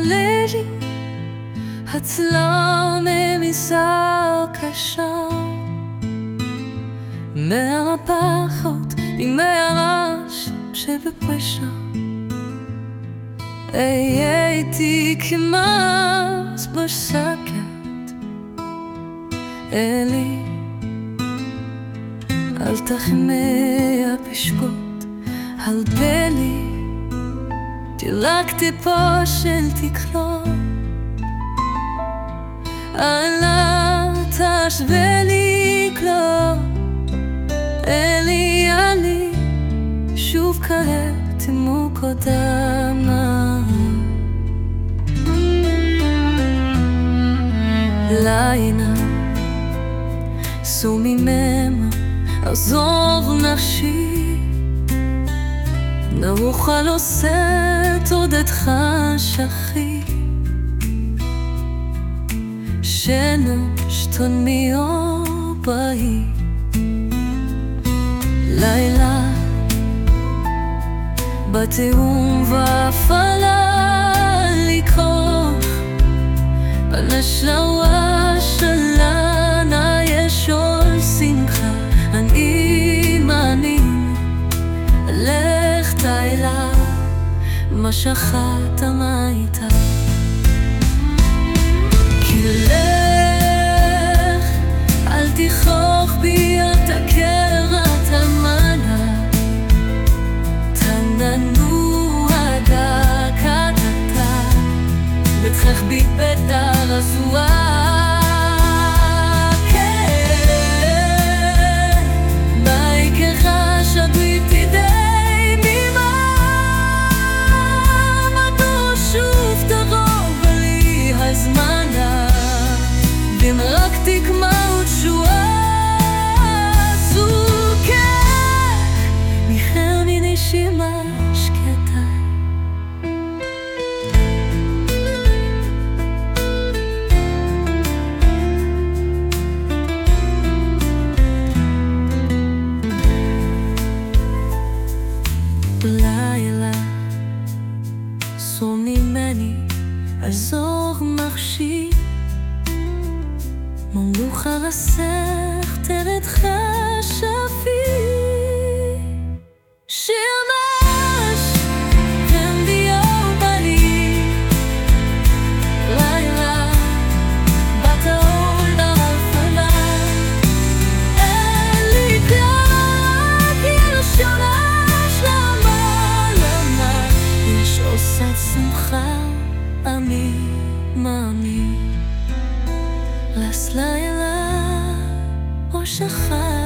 הלילי הצלם מזר קשר מהפחות עם הרעש שבפשע הייתי כמעט בשקט אלי אל תחמי הפשקות על בלי דילגתי פה של תקלו אלה תשווה לי כלום אלי עלי שוב כעת תמוק אותמה לינה סומי ממה עזוב נפשי נרוחה לא סת עודתך שכי שנו שתון מיור באי לילה בתאום והפעלה לקרוא בנשלווה שלנה יש עול שמחה אני מאמין לך תאלה מה שחת המיתה כי לך אל תכרוך בי אתה קרת המנה תננו הדקתתה בצחך בי בדר הזוהה אם רק תקמא ותשועה סוכה מחר מנשימה שקטה לילה סום ממני עזור מחשי ממלוך הרסך תרדך שפי שמש ומביאו בלי לילה בת האור דרפלה אלי קלק יש יונש למה יש עושת שמחה עמי מאמי לילה או שחר